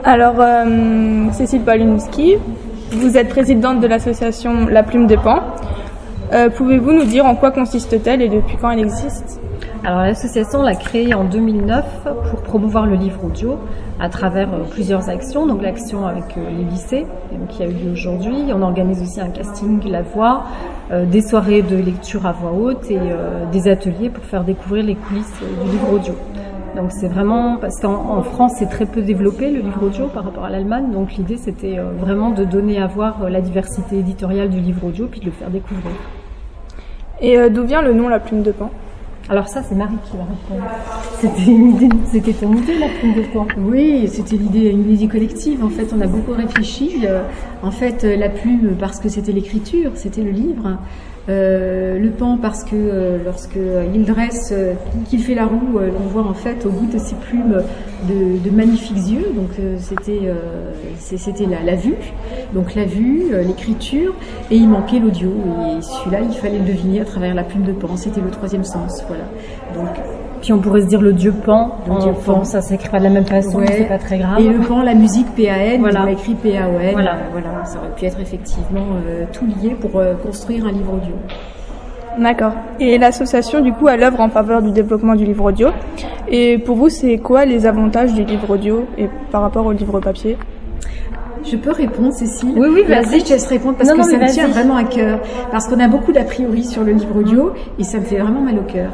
Alors, Cécile Palinowski, vous êtes présidente de l'association La Plume de Pan. Pouvez-vous nous dire en quoi consiste-t-elle et depuis quand elle existe ? Alors l'association l'a créée en 2009 pour promouvoir le livre audio à travers plusieurs actions. Donc l'action avec les lycées qui a eu lieu aujourd'hui. On organise aussi un casting La Voix, des soirées de lecture à voix haute et des ateliers pour faire découvrir les coulisses du livre audio. Donc c'est vraiment, parce qu'en France c'est très peu développé le livre audio par rapport à l'Allemagne, donc l'idée c'était vraiment de donner à voir la diversité éditoriale du livre audio puis de le faire découvrir. Et d'où vient le nom La Plume de Pan ? Alors ça, c'est Marie qui va répondre. C'était ton idée, La Plume de Pan. Oui, c'était une idée collective. En fait, on a beaucoup réfléchi. En fait, la plume parce que c'était l'écriture, c'était le livre. Le pan parce que lorsque il dresse, qu'il fait la roue, on voit en fait au bout de ses plumes de magnifiques yeux. Donc c'était la vue. Donc la vue, l'écriture, et il manquait l'audio. Et celui-là, il fallait le deviner à travers la plume de Pan. C'était le troisième sens. Voilà. Donc puis on pourrait se dire le dieu Pan. Le dieu Pan, ça s'écrit pas de la même façon, ouais. C'est pas très grave. Et le Pan, la musique P-A-N, voilà. On a écrit P-A-O-N. Voilà. Voilà, ça aurait pu être effectivement tout lié pour construire un livre audio. D'accord. Et l'association, du coup, elle œuvre en faveur du développement du livre audio. Et pour vous, c'est quoi les avantages du livre audio et par rapport au livre papier ? Je peux répondre, Cécile ? Oui, vas-y. Après, je te laisse répondre parce que ça me tient vraiment à cœur. Parce qu'on a beaucoup d'a priori sur le livre audio et ça me fait vraiment mal au cœur.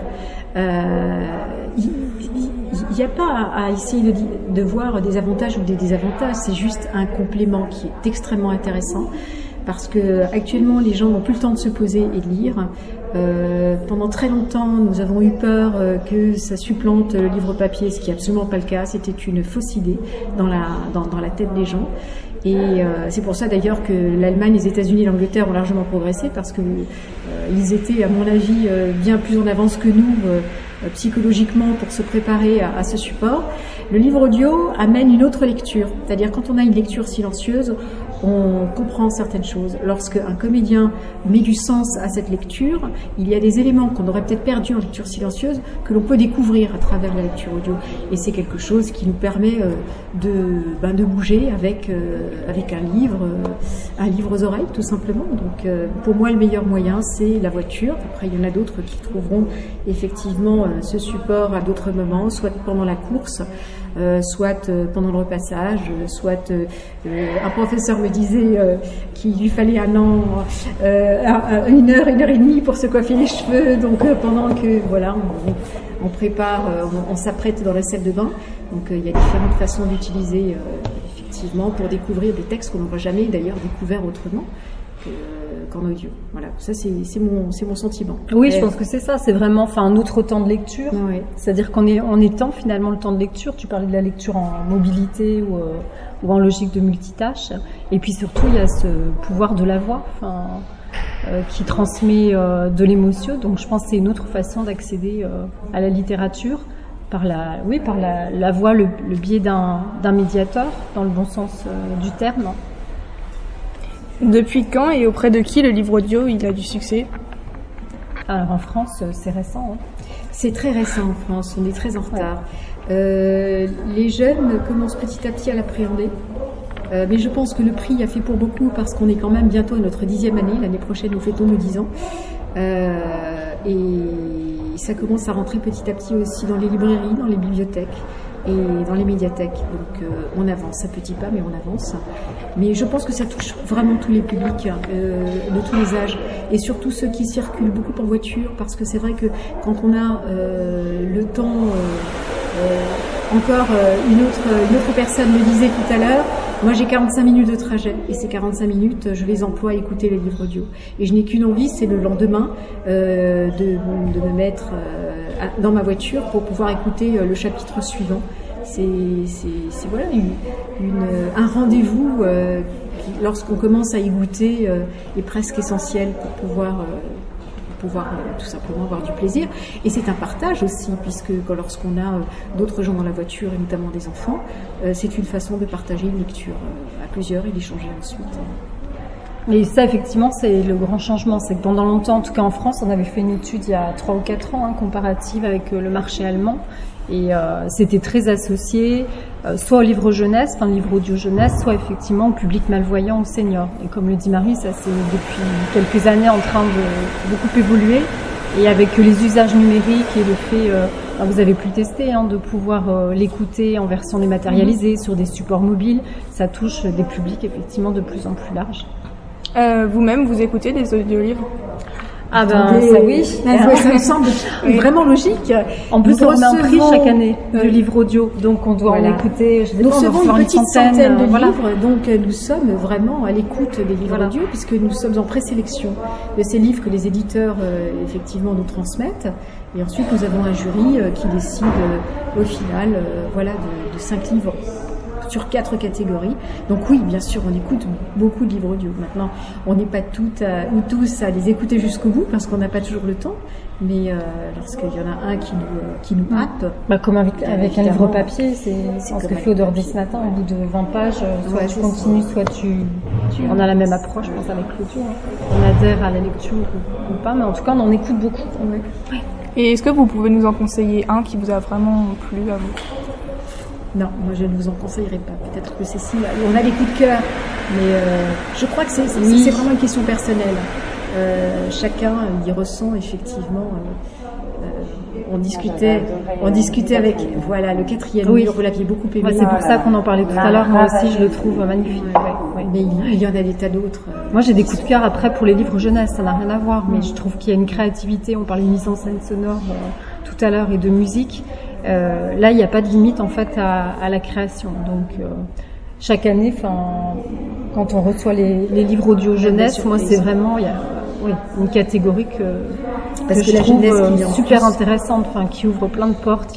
Il n'y a pas à essayer de voir des avantages ou des désavantages, c'est juste un complément qui est extrêmement intéressant parce que actuellement les gens n'ont plus le temps de se poser et de lire. Pendant très longtemps, nous avons eu peur que ça supplante le livre papier, ce qui n'est absolument pas le cas. C'était une fausse idée dans la tête des gens. Et c'est pour ça d'ailleurs que l'Allemagne, les États-Unis et l'Angleterre ont largement progressé parce que ils étaient, à mon avis, bien plus en avance que nous psychologiquement pour se préparer à ce support. Le livre audio amène une autre lecture, c'est-à-dire quand on a une lecture silencieuse, on comprend certaines choses. Lorsqu'un comédien met du sens à cette lecture, il y a des éléments qu'on aurait peut-être perdus en lecture silencieuse que l'on peut découvrir à travers la lecture audio. Et c'est quelque chose qui nous permet de bouger avec un livre aux oreilles, tout simplement. Donc, pour moi, le meilleur moyen, c'est la voiture. Après, il y en a d'autres qui trouveront effectivement ce support à d'autres moments, soit pendant la course, soit pendant le repassage, soit un professeur me disait qu'il lui fallait un an, une heure et demie pour se coiffer les cheveux, donc pendant que voilà on prépare, on s'apprête dans la salle de bain, donc il y a différentes façons d'utiliser effectivement pour découvrir des textes qu'on n'aura jamais d'ailleurs découvert autrement qu'en audio. Voilà, ça c'est mon sentiment. Oui, je pense que c'est ça, c'est vraiment un autre temps de lecture. Ouais. C'est-à-dire qu'on étend finalement le temps de lecture. Tu parlais de la lecture en mobilité ou en logique de multitâche. Et puis surtout, il y a ce pouvoir de la voix qui transmet de l'émotion. Donc je pense que c'est une autre façon d'accéder à la littérature par la voix, le biais d'un médiateur, dans le bon sens du terme. Depuis quand et auprès de qui le livre audio il a du succès ? Alors en France, c'est récent. C'est très récent en France, on est très en retard. Les jeunes commencent petit à petit à l'appréhender. Mais je pense que le prix a fait pour beaucoup parce qu'on est quand même bientôt à notre 10e année. L'année prochaine, nous fêtons nos 10 ans. Et ça commence à rentrer petit à petit aussi dans les librairies, dans les bibliothèques et dans les médiathèques. Donc on avance à petits pas, mais on avance. Mais je pense que ça touche vraiment tous les publics de tous les âges et surtout ceux qui circulent beaucoup en voiture parce que c'est vrai que quand on a le temps... encore une autre personne me disait tout à l'heure, moi j'ai 45 minutes de trajet et ces 45 minutes je les emploie à écouter les livres audio et je n'ai qu'une envie, c'est le lendemain de me mettre dans ma voiture pour pouvoir écouter le chapitre suivant. C'est voilà un rendez-vous qui, lorsqu'on commence à y goûter, est presque essentiel pour pouvoir tout simplement avoir du plaisir. Et c'est un partage aussi, puisque lorsqu'on a d'autres gens dans la voiture, et notamment des enfants, c'est une façon de partager une lecture à plusieurs et d'échanger ensuite. Mais ça, effectivement, c'est le grand changement. C'est que pendant longtemps, en tout cas en France, on avait fait une étude il y a 3 ou 4 ans, comparative avec le marché allemand. Et c'était très associé, soit au livre jeunesse, enfin livre audio jeunesse, soit effectivement au public malvoyant, aux seniors. Et comme le dit Marie, ça c'est depuis quelques années en train de beaucoup évoluer. Et avec les usages numériques et le fait, vous avez pu le tester, de pouvoir l'écouter en version dématérialisée sur des supports mobiles, ça touche des publics effectivement de plus en plus larges. Vous-même, vous écoutez des audiolivres? Ah ben ça oui, ça me semble vraiment logique. En plus, on a un prix chaque année de livres audio, donc on doit en écouter. Nous recevons une petite centaine de livres, donc nous sommes vraiment à l'écoute des livres audio puisque nous sommes en présélection de ces livres que les éditeurs effectivement nous transmettent. Et ensuite, nous avons un jury qui décide au final, de 5 livres sur 4 catégories. Donc oui, bien sûr, on écoute beaucoup de livres audio. Maintenant, on n'est pas toutes ou tous à les écouter jusqu'au bout parce qu'on n'a pas toujours le temps. Mais lorsqu'il y en a un qui nous happe... comme avec un livre papier, c'est ce que fait Odeur ce matin. Au bout de 20 pages, soit tu continues, soit tu... On a la même approche, je pense, avec l'audio. On adhère à la lecture ou pas, mais en tout cas, on en écoute beaucoup. Ouais. Et est-ce que vous pouvez nous en conseiller un qui vous a vraiment plu à vous? Non, moi je ne vous en conseillerais pas. Peut-être que Cécile, on a des coups de cœur, mais je crois que c'est vraiment une question personnelle. Chacun y ressent effectivement. On discutait avec le 4e mur, vous l'aviez beaucoup aimé. C'est pour ça qu'on en parlait tout à l'heure. Moi aussi, je le trouve magnifique. Mais il y en a des tas d'autres. Moi, j'ai des coups de cœur après pour les livres jeunesse. Ça n'a rien à voir, mais je trouve qu'il y a une créativité. On parlait de mise en scène sonore tout à l'heure et de musique. Là, il n'y a pas de limite en fait à la création. Donc, chaque année, quand on reçoit les livres audio jeunesse, moi, c'est vraiment une catégorie que je trouve super intéressante, qui ouvre plein de portes.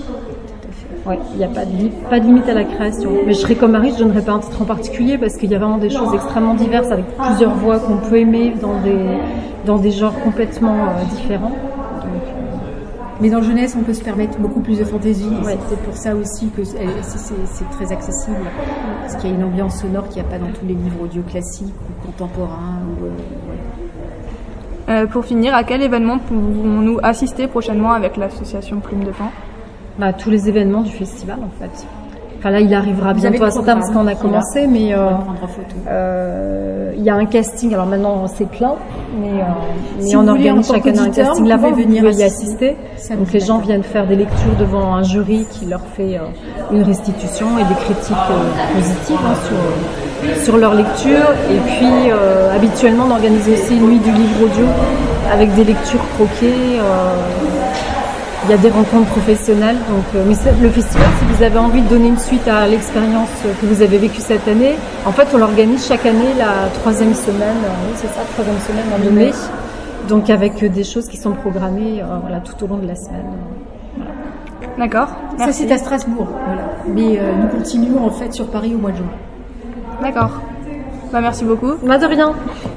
Il n'y a pas de limite à la création. Mais je serais comme Marie, je ne donnerais pas un titre en particulier parce qu'il y a vraiment des choses extrêmement diverses avec plusieurs voix qu'on peut aimer dans des genres complètement différents. Mais dans le jeunesse, on peut se permettre beaucoup plus de fantaisie. C'est peut-être pour ça aussi que c'est très accessible. Parce qu'il y a une ambiance sonore qu'il n'y a pas dans tous les livres audio classiques ou contemporains. Pour finir, à quel événement pouvons-nous assister prochainement avec l'association Plume de Pan? Tous les événements du festival, en fait. Là, il arrivera bientôt à certains parce qu'on a commencé, mais il y a un casting. Alors maintenant, c'est plein, mais on organise chaque année un casting là-bas. Vous pouvez y assister. Donc les gens viennent faire des lectures devant un jury qui leur fait une restitution et des critiques positives sur leur lecture. Et puis, habituellement, on organise aussi une nuit du livre audio avec des lectures croquées. Il y a des rencontres professionnelles. Donc, mais le festival, si vous avez envie de donner une suite à l'expérience que vous avez vécue cette année, en fait, on l'organise chaque année la 3e semaine. C'est ça, 3e semaine en mai. Donc, avec des choses qui sont programmées tout au long de la semaine. D'accord. Ça, c'est à Strasbourg. Mais nous continuons en fait sur Paris au mois de juin. D'accord. Merci beaucoup. De rien.